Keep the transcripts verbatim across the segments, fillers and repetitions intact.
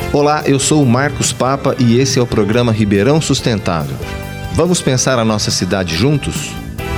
Olá, eu sou o Marcos Papa e esse é o programa Ribeirão Sustentável. Vamos pensar a nossa cidade juntos?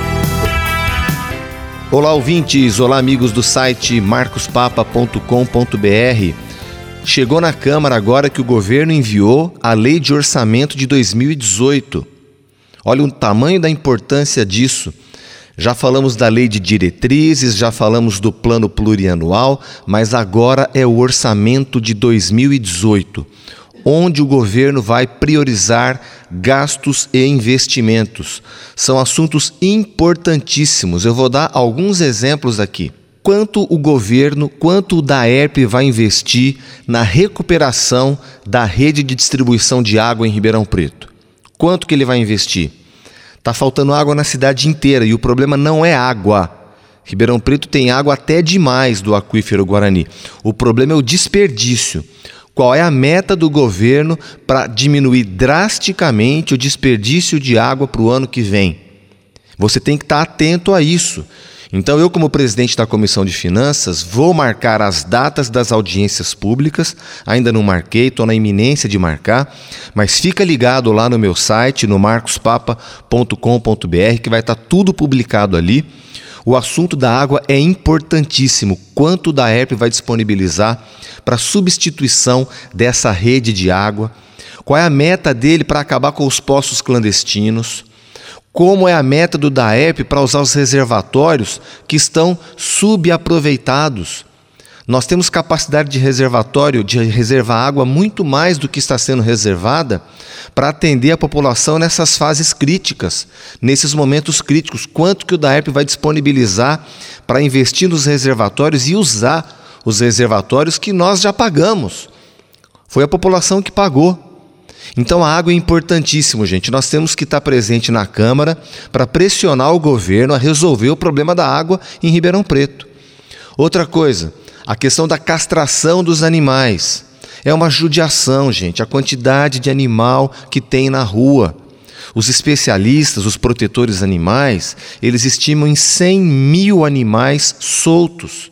Olá, ouvintes! Olá, amigos do site marcos papa ponto com ponto b r. Chegou na Câmara agora que o governo enviou a Lei de Orçamento de dois mil e dezoito. Olha o tamanho da importância disso. Já falamos da Lei de Diretrizes, já falamos do Plano Plurianual, mas agora é o Orçamento de dois mil e dezoito, onde o governo vai priorizar gastos e investimentos. São assuntos importantíssimos. Eu vou dar alguns exemplos aqui. Quanto o governo, quanto o DAERP vai investir na recuperação da rede de distribuição de água em Ribeirão Preto? Quanto que ele vai investir? Está faltando água na cidade inteira e o problema não é água. Ribeirão Preto tem água até demais do aquífero Guarani. O problema é o desperdício. Qual é a meta do governo para diminuir drasticamente o desperdício de água para o ano que vem? Você tem que estar atento a isso. Então eu, como presidente da Comissão de Finanças, vou marcar as datas das audiências públicas. Ainda não marquei, estou na iminência de marcar, mas fica ligado lá no meu site, no marcos papa ponto com ponto b r, que vai estar tudo publicado ali. O assunto da água é importantíssimo. Quanto o DAERP vai disponibilizar para substituição dessa rede de água? Qual é a meta dele para acabar com os poços clandestinos? Como é a meta do DAERP para usar os reservatórios que estão subaproveitados? Nós temos capacidade de reservatório, de reservar água muito mais do que está sendo reservada para atender a população nessas fases críticas, nesses momentos críticos. Quanto que o DAERP vai disponibilizar para investir nos reservatórios e usar os reservatórios que nós já pagamos? Foi a população que pagou. Então a água é importantíssimo, gente. Nós temos que estar presente na Câmara para pressionar o governo a resolver o problema da água em Ribeirão Preto. Outra coisa, a questão da castração dos animais. É uma judiação, gente, a quantidade de animal que tem na rua. Os especialistas, os protetores animais, eles estimam em cem mil animais soltos.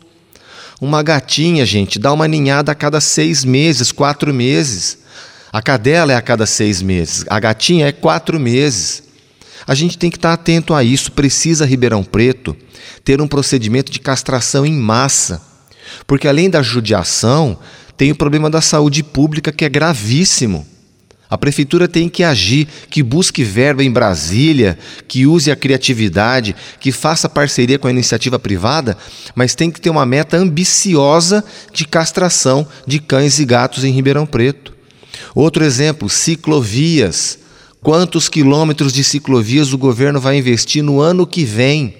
Uma gatinha, gente, dá uma ninhada a cada seis meses, quatro meses. A cadela é a cada seis meses, a gatinha é quatro meses. A gente tem que estar atento a isso. Precisa Ribeirão Preto ter um procedimento de castração em massa, porque além da judiação, tem o problema da saúde pública que é gravíssimo. A prefeitura tem que agir, que busque verba em Brasília, que use a criatividade, que faça parceria com a iniciativa privada, mas tem que ter uma meta ambiciosa de castração de cães e gatos em Ribeirão Preto. Outro exemplo, ciclovias. Quantos quilômetros de ciclovias o governo vai investir no ano que vem?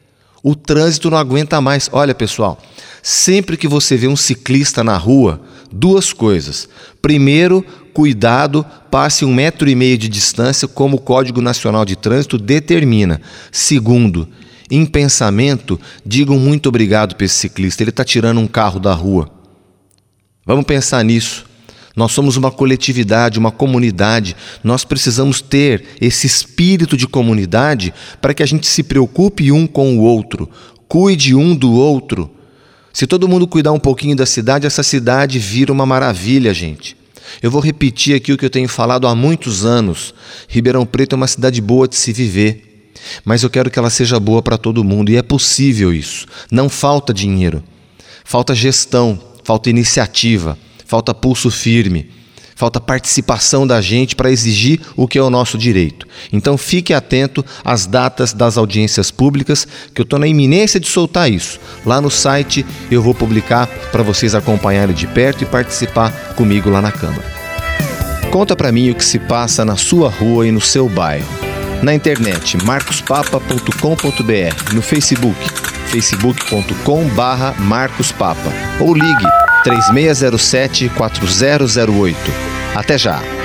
O trânsito não aguenta mais. Olha, pessoal, sempre que você vê um ciclista na rua, duas coisas. Primeiro, cuidado, passe um metro e meio de distância, como o Código Nacional de Trânsito determina. Segundo, em pensamento, digam muito obrigado para esse ciclista, ele está tirando um carro da rua. Vamos pensar nisso. Nós somos uma coletividade, uma comunidade. Nós precisamos ter esse espírito de comunidade para que a gente se preocupe um com o outro, cuide um do outro. Se todo mundo cuidar um pouquinho da cidade, essa cidade vira uma maravilha, gente. Eu vou repetir aqui o que eu tenho falado há muitos anos. Ribeirão Preto é uma cidade boa de se viver, mas eu quero que ela seja boa para todo mundo, e é possível isso. Não falta dinheiro, falta gestão, falta iniciativa, falta pulso firme, falta participação da gente para exigir o que é o nosso direito. Então fique atento às datas das audiências públicas, que eu estou na iminência de soltar isso. Lá no site eu vou publicar para vocês acompanharem de perto e participar comigo lá na Câmara. Conta para mim o que se passa na sua rua e no seu bairro. Na internet, marcos papa ponto com ponto b r, no Facebook, facebook ponto com barra marcos papa, ou ligue três seis zero sete, quatro zero zero oito. Até já!